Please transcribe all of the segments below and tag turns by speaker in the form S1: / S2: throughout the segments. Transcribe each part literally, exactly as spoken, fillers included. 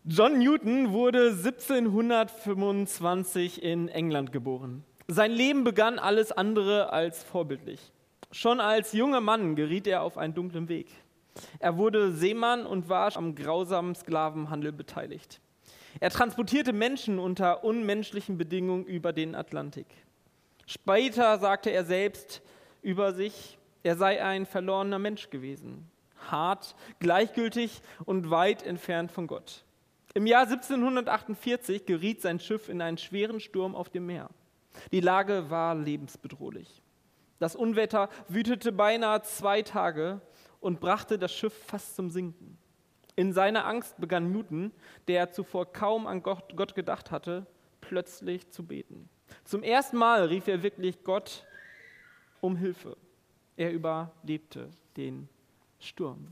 S1: John Newton wurde siebzehnhundertfünfundzwanzig in England geboren. Sein Leben begann alles andere als vorbildlich. Schon als junger Mann geriet er auf einen dunklen Weg. Er wurde Seemann und war am grausamen Sklavenhandel beteiligt. Er transportierte Menschen unter unmenschlichen Bedingungen über den Atlantik. Später sagte er selbst über sich, er sei ein verlorener Mensch gewesen, hart, gleichgültig und weit entfernt von Gott. Im Jahr siebzehnhundertachtundvierzig geriet sein Schiff in einen schweren Sturm auf dem Meer. Die Lage war lebensbedrohlich. Das Unwetter wütete beinahe zwei Tage und brachte das Schiff fast zum Sinken. In seiner Angst begann Newton, der zuvor kaum an Gott, Gott gedacht hatte, plötzlich zu beten. Zum ersten Mal rief er wirklich Gott um Hilfe. Er überlebte den Sturm.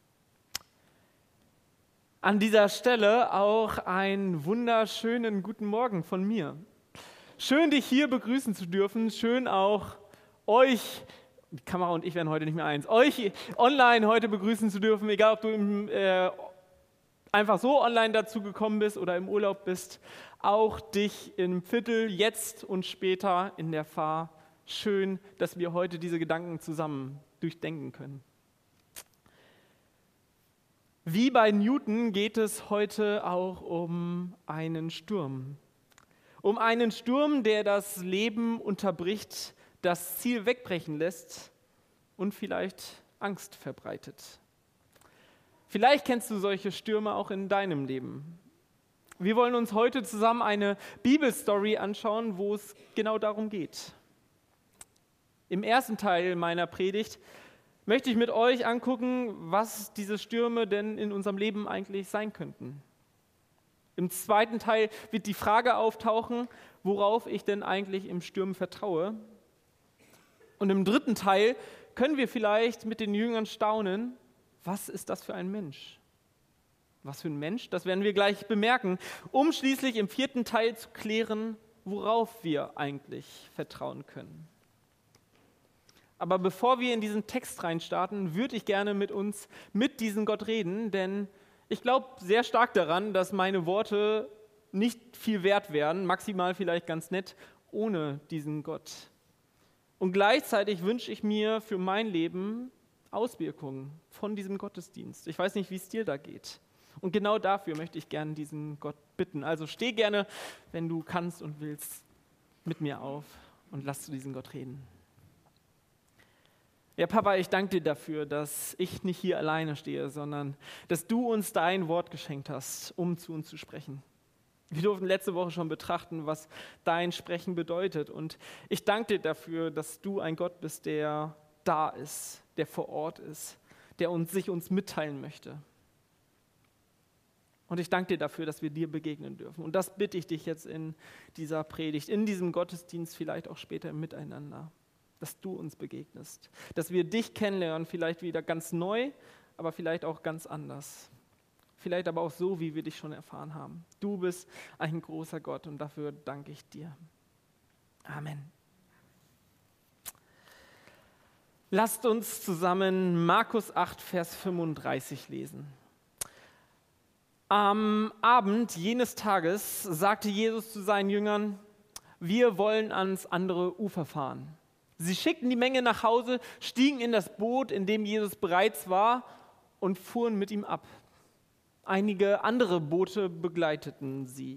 S1: An dieser Stelle auch einen wunderschönen guten Morgen von mir. Schön, dich hier begrüßen zu dürfen. Schön auch euch, die Kamera und ich werden heute nicht mehr eins, euch online heute begrüßen zu dürfen, egal ob du im, äh, einfach so online dazu gekommen bist oder im Urlaub bist. Auch dich im Viertel, jetzt und später in der Fahr. Schön, dass wir heute diese Gedanken zusammen durchdenken können. Wie bei Newton geht es heute auch um einen Sturm. Um einen Sturm, der das Leben unterbricht, das Ziel wegbrechen lässt und vielleicht Angst verbreitet. Vielleicht kennst du solche Stürme auch in deinem Leben. Wir wollen uns heute zusammen eine Bibelstory anschauen, wo es genau darum geht. Im ersten Teil meiner Predigt möchte ich mit euch angucken, was diese Stürme denn in unserem Leben eigentlich sein könnten. Im zweiten Teil wird die Frage auftauchen, worauf ich denn eigentlich im Sturm vertraue. Und im dritten Teil können wir vielleicht mit den Jüngern staunen, was ist das für ein Mensch? Was für ein Mensch? Das werden wir gleich bemerken, um schließlich im vierten Teil zu klären, worauf wir eigentlich vertrauen können. Aber bevor wir in diesen Text reinstarten, würde ich gerne mit uns, mit diesem Gott reden, denn ich glaube sehr stark daran, dass meine Worte nicht viel wert wären, maximal vielleicht ganz nett, ohne diesen Gott. Und gleichzeitig wünsche ich mir für mein Leben Auswirkungen von diesem Gottesdienst. Ich weiß nicht, wie es dir da geht. Und genau dafür möchte ich gerne diesen Gott bitten. Also steh gerne, wenn du kannst und willst, mit mir auf und lass zu diesem Gott reden. Ja, Papa, ich danke dir dafür, dass ich nicht hier alleine stehe, sondern dass du uns dein Wort geschenkt hast, um zu uns zu sprechen. Wir durften letzte Woche schon betrachten, was dein Sprechen bedeutet. Und ich danke dir dafür, dass du ein Gott bist, der da ist, der vor Ort ist, der uns, sich uns mitteilen möchte. Und ich danke dir dafür, dass wir dir begegnen dürfen. Und das bitte ich dich jetzt in dieser Predigt, in diesem Gottesdienst, vielleicht auch später im Miteinander. Dass du uns begegnest, dass wir dich kennenlernen, vielleicht wieder ganz neu, aber vielleicht auch ganz anders. Vielleicht aber auch so, wie wir dich schon erfahren haben. Du bist ein großer Gott und dafür danke ich dir. Amen. Lasst uns zusammen Markus acht, Vers fünfunddreißig lesen. Am Abend jenes Tages sagte Jesus zu seinen Jüngern, wir wollen ans andere Ufer fahren. Sie schickten die Menge nach Hause, stiegen in das Boot, in dem Jesus bereits war, und fuhren mit ihm ab. Einige andere Boote begleiteten sie.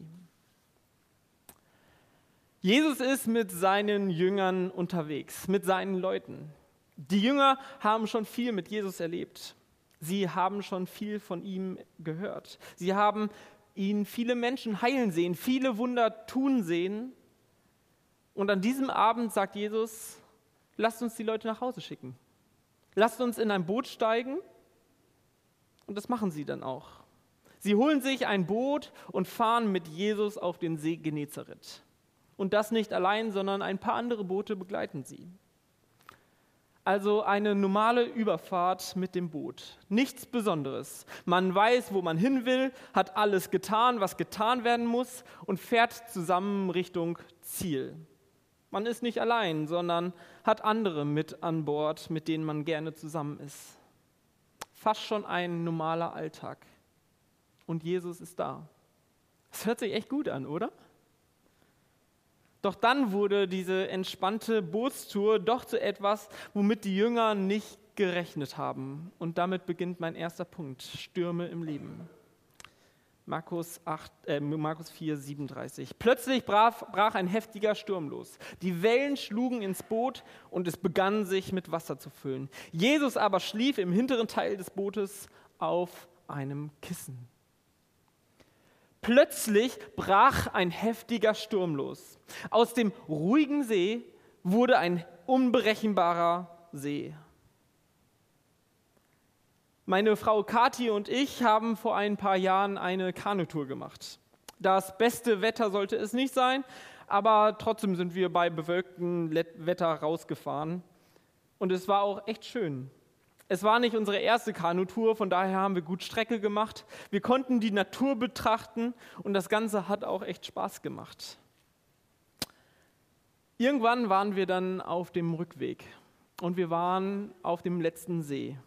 S1: Jesus ist mit seinen Jüngern unterwegs, mit seinen Leuten. Die Jünger haben schon viel mit Jesus erlebt. Sie haben schon viel von ihm gehört. Sie haben ihn viele Menschen heilen sehen, viele Wunder tun sehen. Und an diesem Abend sagt Jesus, lasst uns die Leute nach Hause schicken. Lasst uns in ein Boot steigen. Und das machen sie dann auch. Sie holen sich ein Boot und fahren mit Jesus auf den See Genezareth. Und das nicht allein, sondern ein paar andere Boote begleiten sie. Also eine normale Überfahrt mit dem Boot. Nichts Besonderes. Man weiß, wo man hin will, hat alles getan, was getan werden muss und fährt zusammen Richtung Ziel. Man ist nicht allein, sondern hat andere mit an Bord, mit denen man gerne zusammen ist. Fast schon ein normaler Alltag. und Jesus ist da. Das hört sich echt gut an, oder? Doch dann wurde diese entspannte Bootstour doch zu etwas, womit die Jünger nicht gerechnet haben. Und damit beginnt mein erster Punkt: Stürme im Leben. Markus, acht, äh, Markus vier, siebenunddreißig. Plötzlich brach, brach ein heftiger Sturm los. Die Wellen schlugen ins Boot und es begann sich mit Wasser zu füllen. Jesus aber schlief im hinteren Teil des Bootes auf einem Kissen. Plötzlich brach ein heftiger Sturm los. Aus dem ruhigen See wurde ein unberechenbarer See. Meine Frau Kathi und ich haben vor ein paar Jahren eine Kanutour gemacht. Das beste Wetter sollte es nicht sein, aber trotzdem sind wir bei bewölktem Wetter rausgefahren. Und es war auch echt schön. Es war nicht unsere erste Kanutour, von daher haben wir gut Strecke gemacht. Wir konnten die Natur betrachten und das Ganze hat auch echt Spaß gemacht. Irgendwann waren wir dann auf dem Rückweg und wir waren auf dem letzten See.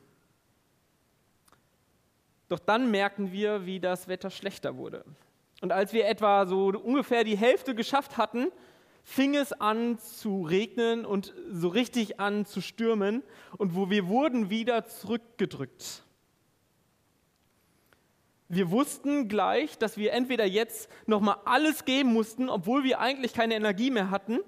S1: Doch dann merkten wir, wie das Wetter schlechter wurde. Und als wir etwa so ungefähr die Hälfte geschafft hatten, fing es an zu regnen und so richtig an zu stürmen. Und wo wir wurden wieder zurückgedrückt. Wir wussten gleich, dass wir entweder jetzt nochmal alles geben mussten, obwohl wir eigentlich keine Energie mehr hatten,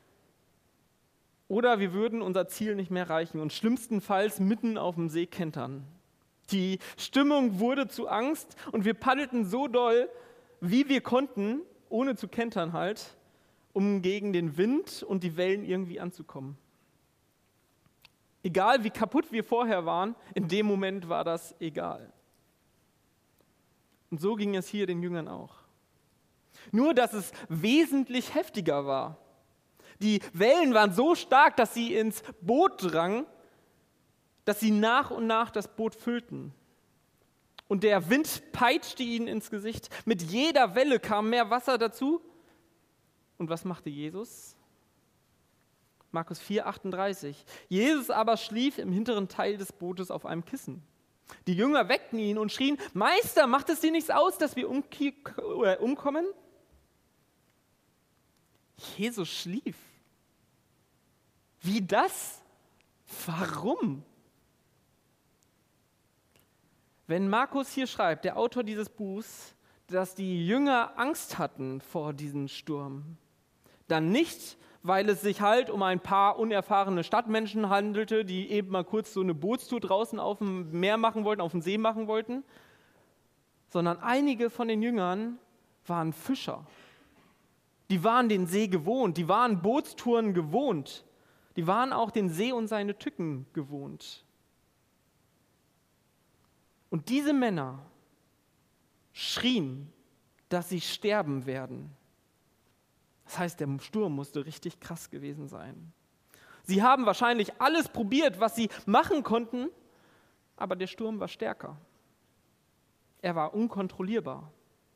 S1: oder wir würden unser Ziel nicht mehr erreichen und schlimmstenfalls mitten auf dem See kentern. Die Stimmung wurde zu Angst und wir paddelten so doll, wie wir konnten, ohne zu kentern halt, um gegen den Wind und die Wellen irgendwie anzukommen. Egal wie kaputt wir vorher waren, in dem Moment war das egal. Und so ging es hier den Jüngern auch. Nur, dass es wesentlich heftiger war. Die Wellen waren so stark, dass sie ins Boot drangen, dass sie nach und nach das Boot füllten. Und der Wind peitschte ihnen ins Gesicht. Mit jeder Welle kam mehr Wasser dazu. Und was machte Jesus? Markus vier, achtunddreißig. Jesus aber schlief im hinteren Teil des Bootes auf einem Kissen. Die Jünger weckten ihn und schrien: Meister, macht es dir nichts aus, dass wir umkommen? Jesus schlief. Wie das? Warum? Wenn Markus hier schreibt, der Autor dieses Buchs, dass die Jünger Angst hatten vor diesem Sturm, dann nicht, weil es sich halt um ein paar unerfahrene Stadtmenschen handelte, die eben mal kurz so eine Bootstour draußen auf dem Meer machen wollten, auf dem See machen wollten, sondern einige von den Jüngern waren Fischer. Die waren den See gewohnt, die waren Bootstouren gewohnt, die waren auch den See und seine Tücken gewohnt. Und diese Männer schrien, dass sie sterben werden. Das heißt, der Sturm musste richtig krass gewesen sein. Sie haben wahrscheinlich alles probiert, was sie machen konnten, aber der Sturm war stärker. Er war unkontrollierbar.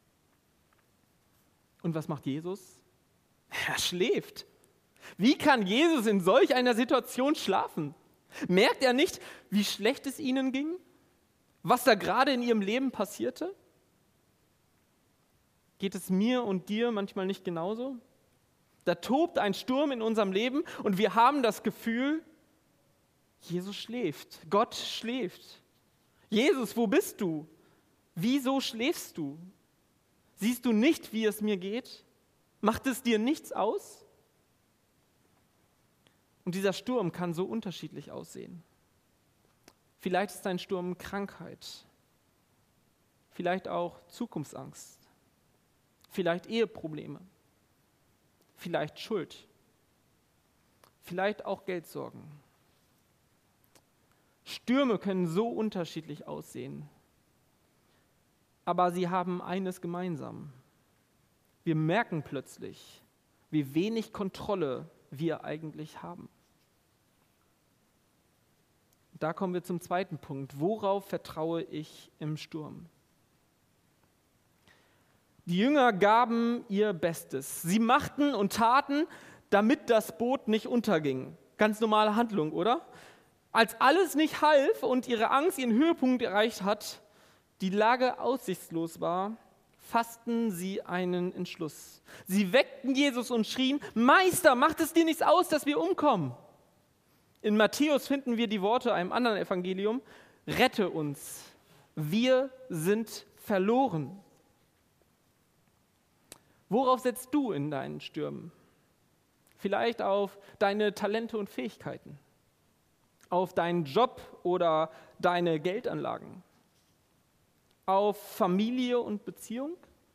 S1: Und was macht Jesus? Er schläft. Wie kann Jesus in solch einer Situation schlafen? Merkt er nicht, wie schlecht es ihnen ging? Was da gerade in ihrem Leben passierte? Geht es mir und dir manchmal nicht genauso? Da tobt ein Sturm in unserem Leben und wir haben das Gefühl, Jesus schläft, Gott schläft. Jesus, wo bist du? Wieso schläfst du? Siehst du nicht, wie es mir geht? Macht es dir nichts aus? Und dieser Sturm kann so unterschiedlich aussehen. Vielleicht ist ein Sturm Krankheit, vielleicht auch Zukunftsangst, vielleicht Eheprobleme, vielleicht Schuld, vielleicht auch Geldsorgen. Stürme können so unterschiedlich aussehen, aber sie haben eines gemeinsam. Wir merken plötzlich, wie wenig Kontrolle wir eigentlich haben. Da kommen wir zum zweiten Punkt. Worauf vertraue ich im Sturm? Die Jünger gaben ihr Bestes. Sie machten und taten, damit das Boot nicht unterging. Ganz normale Handlung, oder? Als alles nicht half und ihre Angst ihren Höhepunkt erreicht hat, die Lage aussichtslos war, fassten sie einen Entschluss. Sie weckten Jesus und schrien: Meister, macht es dir nichts aus, dass wir umkommen? In Matthäus finden wir die Worte einem anderen Evangelium: Rette uns, wir sind verloren. Worauf setzt du in deinen Stürmen? Vielleicht auf deine Talente und Fähigkeiten, auf deinen Job oder deine Geldanlagen, auf Familie und Beziehung,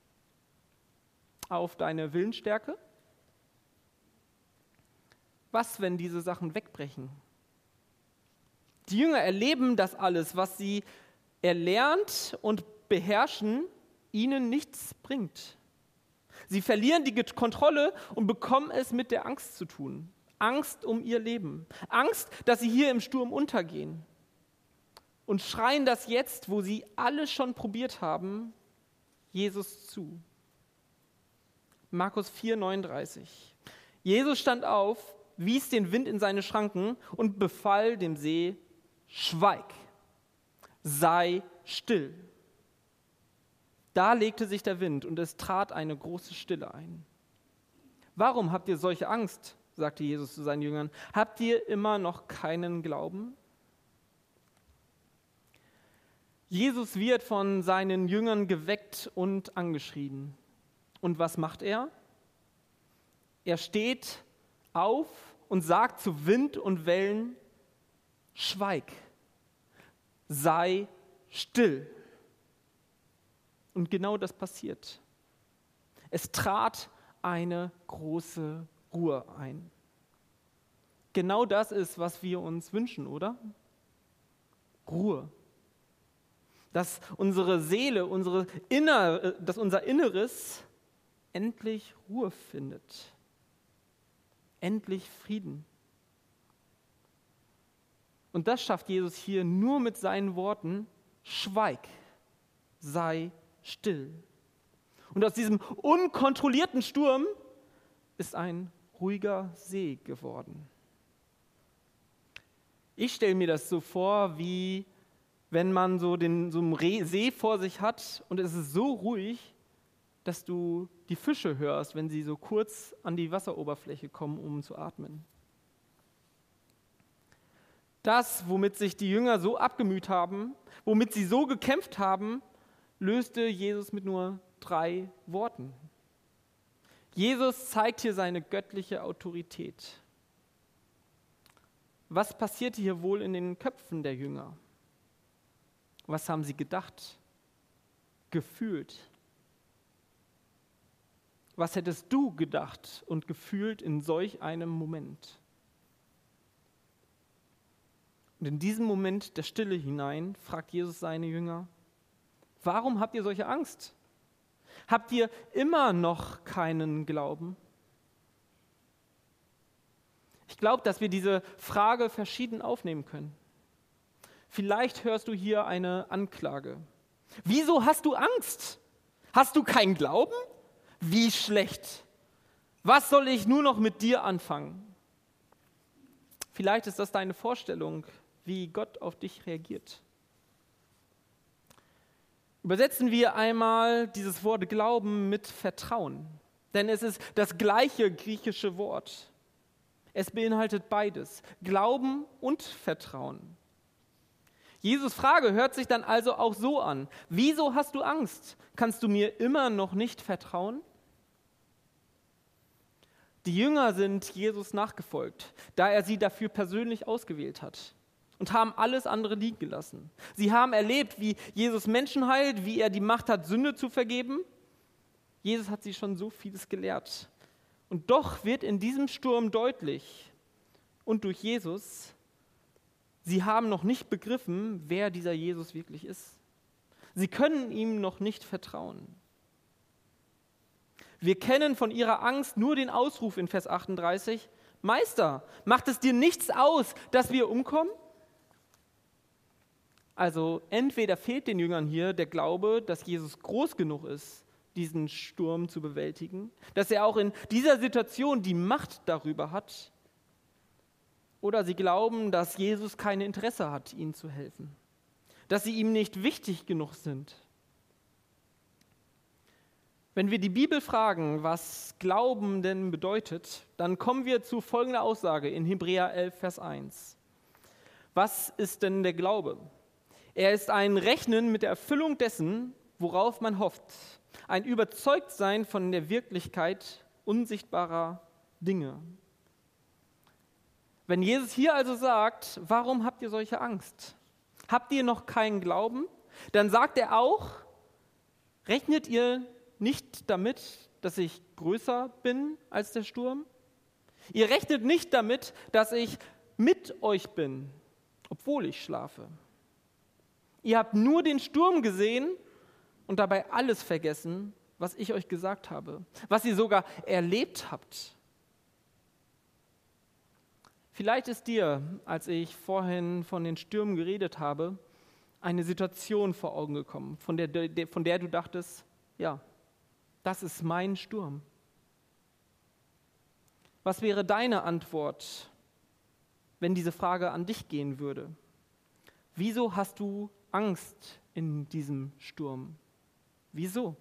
S1: auf deine Willensstärke? Was, wenn diese Sachen wegbrechen? Die Jünger erleben das alles, was sie erlernt und beherrschen, ihnen nichts bringt. Sie verlieren die Kontrolle und bekommen es mit der Angst zu tun. Angst um ihr Leben. Angst, dass sie hier im Sturm untergehen. Und schreien das jetzt, wo sie alles schon probiert haben, Jesus zu. Markus vier, neununddreißig. Jesus stand auf, wies den Wind in seine Schranken und befahl dem See: Schweig, sei still. Da legte sich der Wind und es trat eine große Stille ein. Warum habt ihr solche Angst? Sagte Jesus zu seinen Jüngern. Habt ihr immer noch keinen Glauben? Jesus wird von seinen Jüngern geweckt und angeschrien. Und was macht er? Er steht auf und sagt zu Wind und Wellen: Schweig, sei still. Und genau das passiert. Es trat eine große Ruhe ein. Genau das ist, was wir uns wünschen, oder? Ruhe. Dass unsere Seele, unsere Inner, dass unser Inneres endlich Ruhe findet. Endlich Frieden. Und das schafft Jesus hier nur mit seinen Worten: Schweig, sei still. Und aus diesem unkontrollierten Sturm ist ein ruhiger See geworden. Ich stelle mir das so vor, wie wenn man so den so einen See vor sich hat und es ist so ruhig, dass du die Fische hörst, wenn sie so kurz an die Wasseroberfläche kommen, um zu atmen. Das, womit sich die Jünger so abgemüht haben, womit sie so gekämpft haben, löste Jesus mit nur drei Worten. Jesus zeigt hier seine göttliche Autorität. Was passierte hier wohl in den Köpfen der Jünger? Was haben sie gedacht, gefühlt? Was hättest du gedacht und gefühlt in solch einem Moment? Und in diesem Moment der Stille hinein fragt Jesus seine Jünger: Warum habt ihr solche Angst? Habt ihr immer noch keinen Glauben? Ich glaube, dass wir diese Frage verschieden aufnehmen können. Vielleicht hörst du hier eine Anklage. Wieso hast du Angst? Hast du keinen Glauben? Wie schlecht. Was soll ich nur noch mit dir anfangen? Vielleicht ist das deine Vorstellung, wie Gott auf dich reagiert. Übersetzen wir einmal dieses Wort Glauben mit Vertrauen, denn es ist das gleiche griechische Wort. Es beinhaltet beides, Glauben und Vertrauen. Jesus' Frage hört sich dann also auch so an: Wieso hast du Angst? Kannst du mir immer noch nicht vertrauen? Die Jünger sind Jesus nachgefolgt, da er sie dafür persönlich ausgewählt hat. Und haben alles andere liegen gelassen. Sie haben erlebt, wie Jesus Menschen heilt, wie er die Macht hat, Sünde zu vergeben. Jesus hat sie schon so vieles gelehrt. Und doch wird in diesem Sturm deutlich, und durch Jesus, sie haben noch nicht begriffen, wer dieser Jesus wirklich ist. Sie können ihm noch nicht vertrauen. Wir kennen von ihrer Angst nur den Ausruf in Vers achtunddreißig: Meister, macht es dir nichts aus, dass wir umkommen? Also entweder fehlt den Jüngern hier der Glaube, dass Jesus groß genug ist, diesen Sturm zu bewältigen, dass er auch in dieser Situation die Macht darüber hat, oder sie glauben, dass Jesus kein Interesse hat, ihnen zu helfen. dass sie ihm nicht wichtig genug sind. Wenn wir die Bibel fragen, was Glauben denn bedeutet, dann kommen wir zu folgender Aussage in Hebräer elf, Vers eins. Was ist denn der Glaube? Er ist ein Rechnen mit der Erfüllung dessen, worauf man hofft, ein Überzeugtsein von der Wirklichkeit unsichtbarer Dinge. Wenn Jesus hier also sagt, warum habt ihr solche Angst? Habt ihr noch keinen Glauben? Dann sagt er auch, rechnet ihr nicht damit, dass ich größer bin als der Sturm? Ihr rechnet nicht damit, dass ich mit euch bin, obwohl ich schlafe. Ihr habt nur den Sturm gesehen und dabei alles vergessen, was ich euch gesagt habe, was ihr sogar erlebt habt. Vielleicht ist dir, als ich vorhin von den Stürmen geredet habe, eine Situation vor Augen gekommen, von der, von der du dachtest, ja, das ist mein Sturm. Was wäre deine Antwort, wenn diese Frage an dich gehen würde? Wieso hast du Angst in diesem Sturm? Wieso?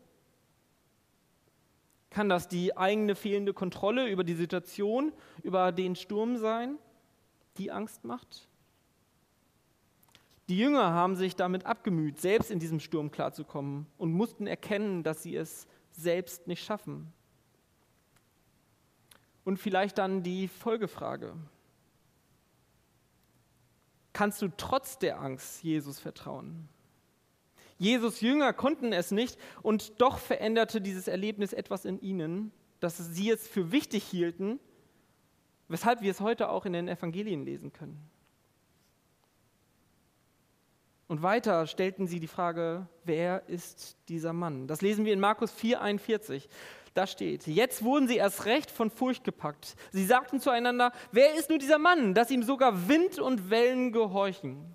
S1: Kann das die eigene fehlende Kontrolle über die Situation, über den Sturm sein, die Angst macht? Die Jünger haben sich damit abgemüht, selbst in diesem Sturm klarzukommen und mussten erkennen, dass sie es selbst nicht schaffen. Und vielleicht dann die Folgefrage: Kannst du trotz der Angst Jesus vertrauen? Jesus' Jünger konnten es nicht und doch veränderte dieses Erlebnis etwas in ihnen, dass sie es für wichtig hielten, weshalb wir es heute auch in den Evangelien lesen können. Und weiter stellten sie die Frage, wer ist dieser Mann? Das lesen wir in Markus vier, einundvierzig. Da steht, jetzt wurden sie erst recht von Furcht gepackt. Sie sagten zueinander, wer ist nur dieser Mann, dass ihm sogar Wind und Wellen gehorchen?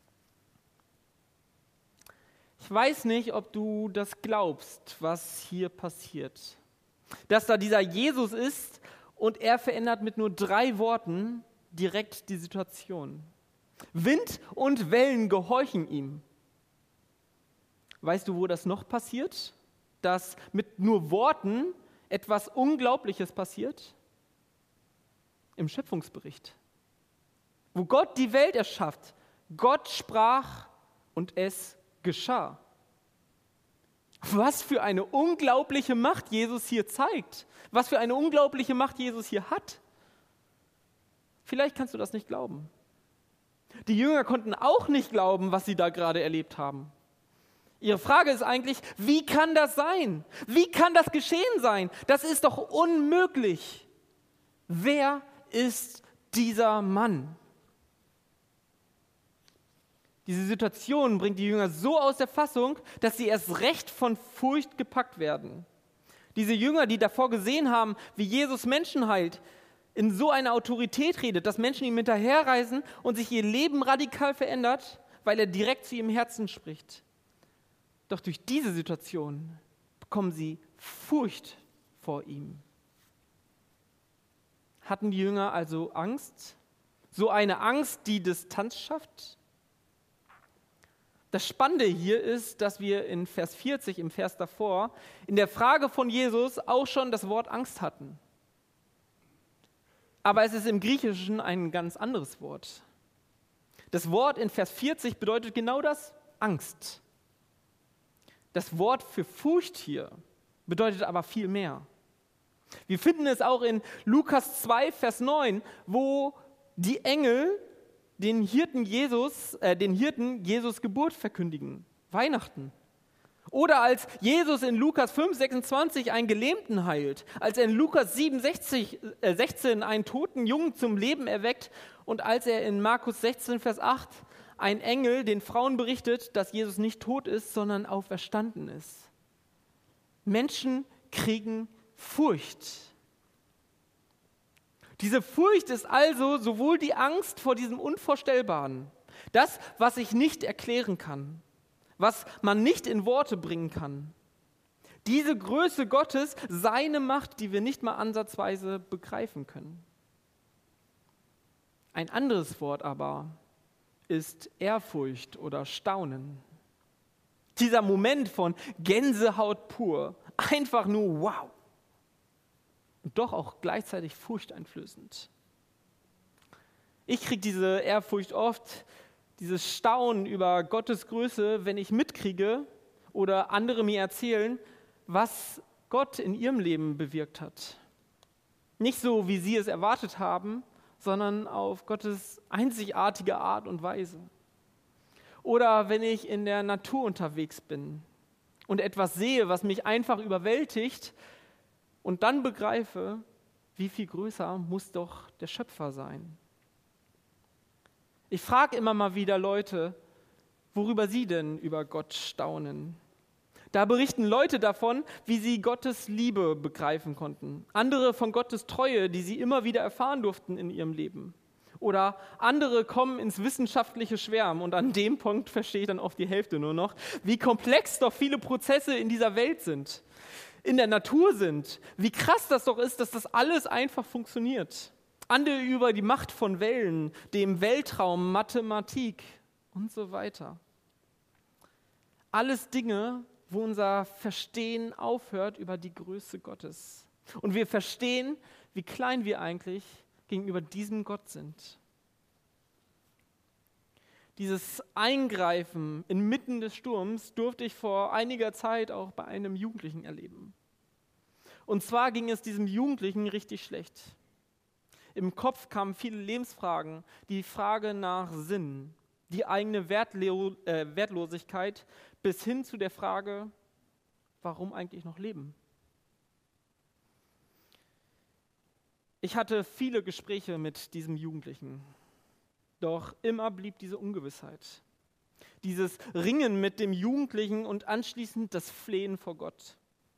S1: Ich weiß nicht, ob du das glaubst, was hier passiert. Dass da dieser Jesus ist und er verändert mit nur drei Worten direkt die Situation. Wind und Wellen gehorchen ihm. Weißt du, wo das noch passiert? Dass mit nur Worten etwas Unglaubliches passiert? Im Schöpfungsbericht. Wo Gott die Welt erschafft. Gott sprach und es geschah. Was für eine unglaubliche Macht Jesus hier zeigt. Was für eine unglaubliche Macht Jesus hier hat. Vielleicht kannst du das nicht glauben. Die Jünger konnten auch nicht glauben, was sie da gerade erlebt haben. Ihre Frage ist eigentlich, wie kann das sein? Wie kann das geschehen sein? Das ist doch unmöglich. Wer ist dieser Mann? Diese Situation bringt die Jünger so aus der Fassung, dass sie erst recht von Furcht gepackt werden. Diese Jünger, die davor gesehen haben, wie Jesus Menschen heilt, in so einer Autorität redet, dass Menschen ihm hinterherreisen und sich ihr Leben radikal verändert, weil er direkt zu ihrem Herzen spricht. Doch durch diese Situation bekommen sie Furcht vor ihm. Hatten die Jünger also Angst? So eine Angst, die Distanz schafft? Das Spannende hier ist, dass wir in Vers vierzig, im Vers davor, in der Frage von Jesus auch schon das Wort Angst hatten. Aber es ist im Griechischen ein ganz anderes Wort. Das Wort in Vers vierzig bedeutet genau das, Angst. Das Wort für Furcht hier bedeutet aber viel mehr. Wir finden es auch in Lukas zwei, Vers neun, wo die Engel den Hirten Jesus, äh, den Hirten Jesus Geburt verkündigen, Weihnachten. Oder als Jesus in Lukas fünf, sechsundzwanzig einen Gelähmten heilt, als er in Lukas sieben, sechzehn einen toten Jungen zum Leben erweckt und als er in Markus sechzehn, Vers acht ein Engel den Frauen berichtet, dass Jesus nicht tot ist, sondern auferstanden ist. Menschen kriegen Furcht. Diese Furcht ist also sowohl die Angst vor diesem Unvorstellbaren, das, was ich nicht erklären kann, was man nicht in Worte bringen kann. Diese Größe Gottes, seine Macht, die wir nicht mal ansatzweise begreifen können. Ein anderes Wort aber ist Ehrfurcht oder Staunen. Dieser Moment von Gänsehaut pur, einfach nur wow. Und doch auch gleichzeitig furchteinflößend. Ich kriege diese Ehrfurcht oft, dieses Staunen über Gottes Größe, wenn ich mitkriege oder andere mir erzählen, was Gott in ihrem Leben bewirkt hat. Nicht so, wie sie es erwartet haben, sondern auf Gottes einzigartige Art und Weise. Oder wenn ich in der Natur unterwegs bin und etwas sehe, was mich einfach überwältigt und dann begreife, wie viel größer muss doch der Schöpfer sein. Ich frage immer mal wieder Leute, worüber sie denn über Gott staunen. Da berichten Leute davon, wie sie Gottes Liebe begreifen konnten. Andere von Gottes Treue, die sie immer wieder erfahren durften in ihrem Leben. Oder andere kommen ins wissenschaftliche Schwärmen und an dem Punkt verstehe ich dann oft die Hälfte nur noch, wie komplex doch viele Prozesse in dieser Welt sind, in der Natur sind. Wie krass das doch ist, dass das alles einfach funktioniert. Andere über die Macht von Wellen, dem Weltraum, Mathematik und so weiter. Alles Dinge, wo unser Verstehen aufhört über die Größe Gottes. Und wir verstehen, wie klein wir eigentlich gegenüber diesem Gott sind. Dieses Eingreifen inmitten des Sturms durfte ich vor einiger Zeit auch bei einem Jugendlichen erleben. Und zwar ging es diesem Jugendlichen richtig schlecht. Im Kopf kamen viele Lebensfragen, die Frage nach Sinn, die eigene Wertlo- äh, Wertlosigkeit bis hin zu der Frage, warum eigentlich noch leben? Ich hatte viele Gespräche mit diesem Jugendlichen, doch immer blieb diese Ungewissheit, dieses Ringen mit dem Jugendlichen und anschließend das Flehen vor Gott.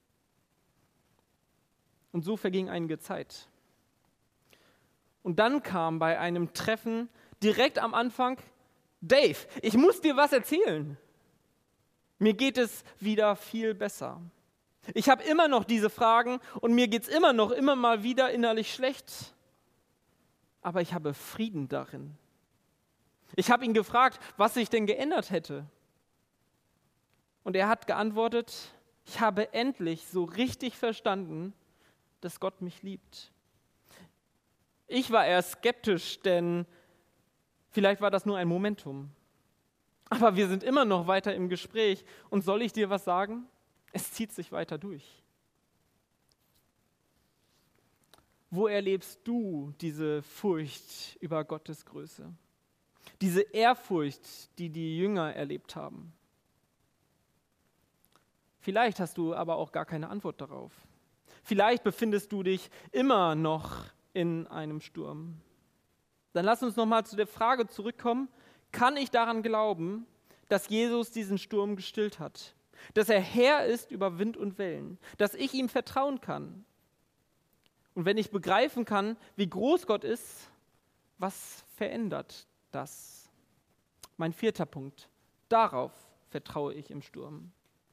S1: Und so verging einige Zeit. Und dann kam bei einem Treffen direkt am Anfang, Dave, ich muss dir was erzählen. Mir geht es wieder viel besser. Ich habe immer noch diese Fragen und mir geht es immer noch, immer mal wieder innerlich schlecht. Aber ich habe Frieden darin. Ich habe ihn gefragt, was sich denn geändert hätte. Und er hat geantwortet, ich habe endlich so richtig verstanden, dass Gott mich liebt. Ich war eher skeptisch, denn vielleicht war das nur ein Momentum. Aber wir sind immer noch weiter im Gespräch. Und soll ich dir was sagen? Es zieht sich weiter durch. Wo erlebst du diese Furcht über Gottes Größe? Diese Ehrfurcht, die die Jünger erlebt haben? Vielleicht hast du aber auch gar keine Antwort darauf. Vielleicht befindest du dich immer noch in einem Sturm. Dann lass uns nochmal zu der Frage zurückkommen, kann ich daran glauben, dass Jesus diesen Sturm gestillt hat? Dass er Herr ist über Wind und Wellen? Dass ich ihm vertrauen kann? Und wenn ich begreifen kann, wie groß Gott ist, was verändert das? Mein vierter Punkt, darauf vertraue ich im Sturm.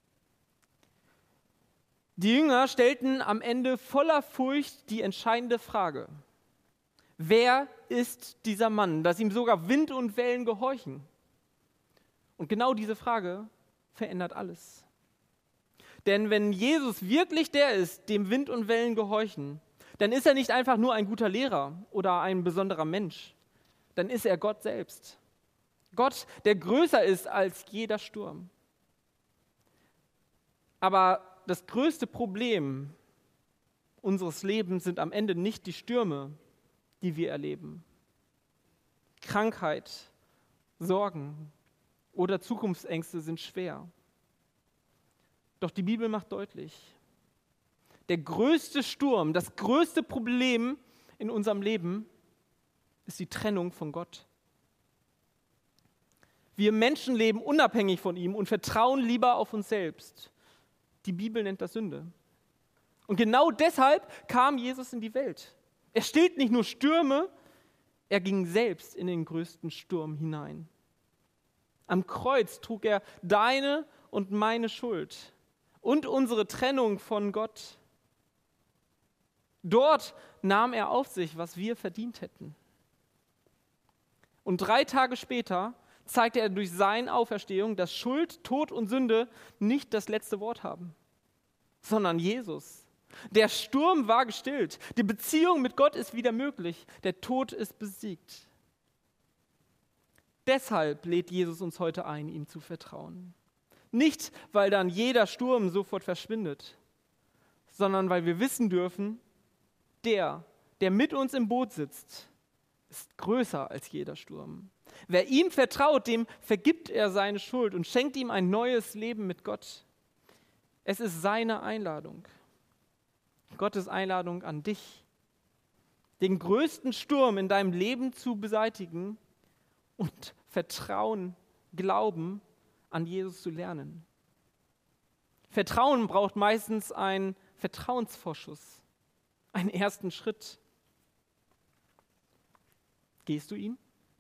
S1: Die Jünger stellten am Ende voller Furcht die entscheidende Frage. Wer ist dieser Mann, dass ihm sogar Wind und Wellen gehorchen? Und genau diese Frage verändert alles. Denn wenn Jesus wirklich der ist, dem Wind und Wellen gehorchen, dann ist er nicht einfach nur ein guter Lehrer oder ein besonderer Mensch. Dann ist er Gott selbst. Gott, der größer ist als jeder Sturm. Aber das größte Problem unseres Lebens sind am Ende nicht die Stürme, die wir erleben. Krankheit, Sorgen oder Zukunftsängste sind schwer. Doch die Bibel macht deutlich, der größte Sturm, das größte Problem in unserem Leben ist die Trennung von Gott. Wir Menschen leben unabhängig von ihm und vertrauen lieber auf uns selbst. Die Bibel nennt das Sünde. Und genau deshalb kam Jesus in die Welt. Er stillt nicht nur Stürme, er ging selbst in den größten Sturm hinein. Am Kreuz trug er deine und meine Schuld und unsere Trennung von Gott. Dort nahm er auf sich, was wir verdient hätten. Und drei Tage später zeigte er durch seine Auferstehung, dass Schuld, Tod und Sünde nicht das letzte Wort haben, sondern Jesus. Der Sturm war gestillt, die Beziehung mit Gott ist wieder möglich, der Tod ist besiegt. Deshalb lädt Jesus uns heute ein, ihm zu vertrauen. Nicht, weil dann jeder Sturm sofort verschwindet, sondern weil wir wissen dürfen, der, der mit uns im Boot sitzt, ist größer als jeder Sturm. Wer ihm vertraut, dem vergibt er seine Schuld und schenkt ihm ein neues Leben mit Gott. Es ist seine Einladung. Gottes Einladung an dich, den größten Sturm in deinem Leben zu beseitigen und Vertrauen, Glauben an Jesus zu lernen. Vertrauen braucht meistens einen Vertrauensvorschuss, einen ersten Schritt. Gehst du ihn?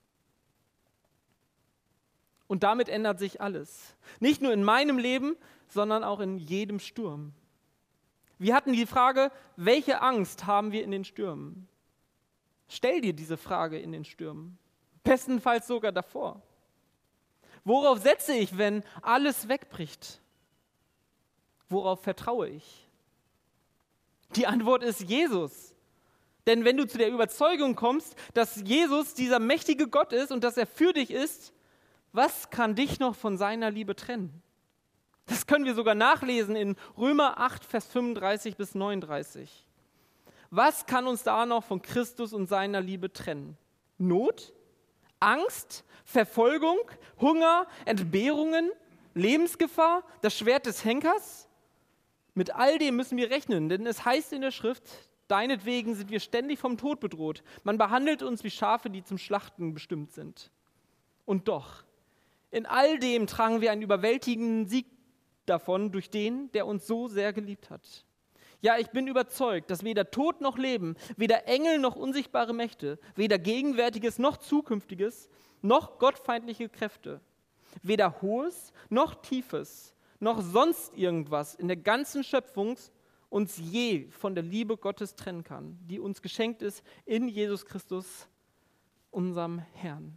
S1: Und damit ändert sich alles. Nicht nur in meinem Leben, sondern auch in jedem Sturm. Wir hatten die Frage, welche Angst haben wir in den Stürmen? Stell dir diese Frage in den Stürmen. Bestenfalls sogar davor. Worauf setze ich, wenn alles wegbricht? Worauf vertraue ich? Die Antwort ist Jesus. Denn wenn du zu der Überzeugung kommst, dass Jesus dieser mächtige Gott ist und dass er für dich ist, was kann dich noch von seiner Liebe trennen? Das können wir sogar nachlesen in Römer acht, Vers fünfunddreißig bis neununddreißig. Was kann uns da noch von Christus und seiner Liebe trennen? Not? Angst? Verfolgung? Hunger? Entbehrungen? Lebensgefahr? Das Schwert des Henkers? Mit all dem müssen wir rechnen, denn es heißt in der Schrift, deinetwegen sind wir ständig vom Tod bedroht. Man behandelt uns wie Schafe, die zum Schlachten bestimmt sind. Und doch, in all dem tragen wir einen überwältigenden Sieg davon durch den, der uns so sehr geliebt hat. Ja, ich bin überzeugt, dass weder Tod noch Leben, weder Engel noch unsichtbare Mächte, weder Gegenwärtiges noch Zukünftiges, noch gottfeindliche Kräfte, weder Hohes noch Tiefes, noch sonst irgendwas in der ganzen Schöpfung uns je von der Liebe Gottes trennen kann, die uns geschenkt ist in Jesus Christus, unserem Herrn.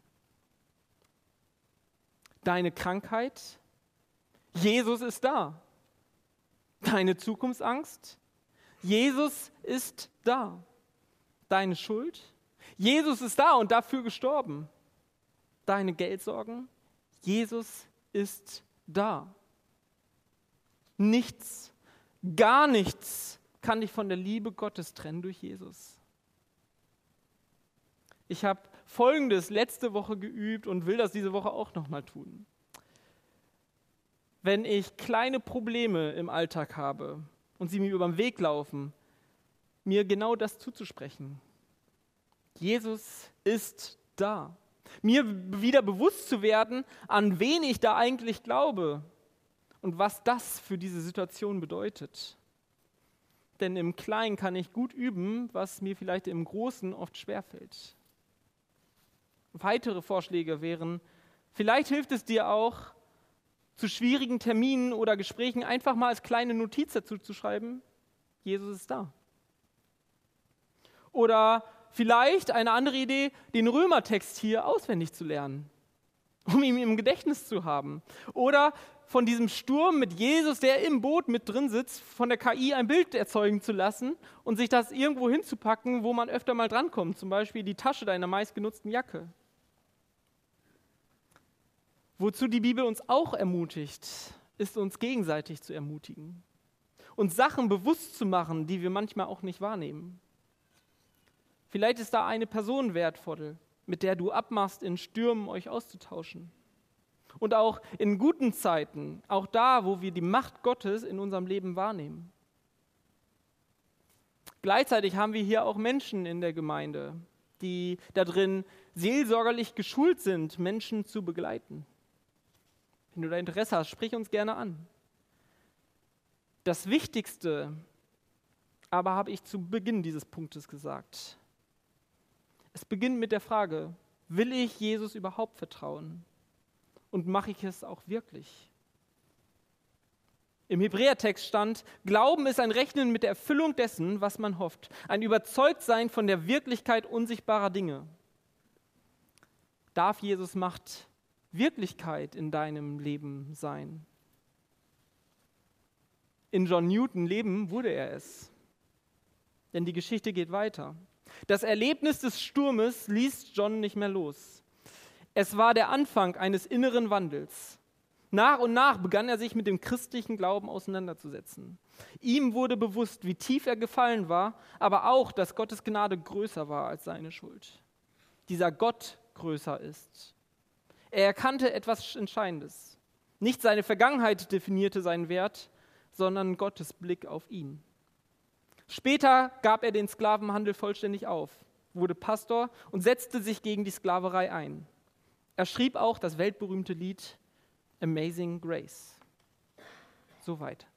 S1: Deine Krankheit, Jesus ist da. Deine Zukunftsangst, Jesus ist da. Deine Schuld, Jesus ist da und dafür gestorben. Deine Geldsorgen, Jesus ist da. Nichts, gar nichts kann dich von der Liebe Gottes trennen durch Jesus. Ich habe Folgendes letzte Woche geübt und will das diese Woche auch nochmal tun. Wenn ich kleine Probleme im Alltag habe und sie mir über den Weg laufen, mir genau das zuzusprechen. Jesus ist da. Mir wieder bewusst zu werden, an wen ich da eigentlich glaube und was das für diese Situation bedeutet. Denn im Kleinen kann ich gut üben, was mir vielleicht im Großen oft schwerfällt. Weitere Vorschläge wären, vielleicht hilft es dir auch, zu schwierigen Terminen oder Gesprächen einfach mal als kleine Notiz dazu zu schreiben, Jesus ist da. Oder vielleicht eine andere Idee, den Römertext hier auswendig zu lernen, um ihn im Gedächtnis zu haben. Oder von diesem Sturm mit Jesus, der im Boot mit drin sitzt, von der K I ein Bild erzeugen zu lassen und sich das irgendwo hinzupacken, wo man öfter mal drankommt, zum Beispiel die Tasche deiner meistgenutzten Jacke. Wozu die Bibel uns auch ermutigt, ist uns gegenseitig zu ermutigen, uns Sachen bewusst zu machen, die wir manchmal auch nicht wahrnehmen. Vielleicht ist da eine Person wertvoll, mit der du abmachst, in Stürmen euch auszutauschen. Und auch in guten Zeiten, auch da, wo wir die Macht Gottes in unserem Leben wahrnehmen. Gleichzeitig haben wir hier auch Menschen in der Gemeinde, die da drin seelsorgerlich geschult sind, Menschen zu begleiten. Wenn du da Interesse hast, sprich uns gerne an. Das Wichtigste aber habe ich zu Beginn dieses Punktes gesagt. Es beginnt mit der Frage, will ich Jesus überhaupt vertrauen? Und mache ich es auch wirklich? Im Hebräertext stand, Glauben ist ein Rechnen mit der Erfüllung dessen, was man hofft. Ein Überzeugtsein von der Wirklichkeit unsichtbarer Dinge. Darf Jesus Macht Wirklichkeit in deinem Leben sein? In John Newton Leben wurde er es. Denn die Geschichte geht weiter. Das Erlebnis des Sturmes ließ John nicht mehr los. Es war der Anfang eines inneren Wandels. Nach und nach begann er sich mit dem christlichen Glauben auseinanderzusetzen. Ihm wurde bewusst, wie tief er gefallen war, aber auch, dass Gottes Gnade größer war als seine Schuld. Dieser Gott größer ist. Er erkannte etwas Entscheidendes. Nicht seine Vergangenheit definierte seinen Wert, sondern Gottes Blick auf ihn. Später gab er den Sklavenhandel vollständig auf, wurde Pastor und setzte sich gegen die Sklaverei ein. Er schrieb auch das weltberühmte Lied Amazing Grace. Soweit.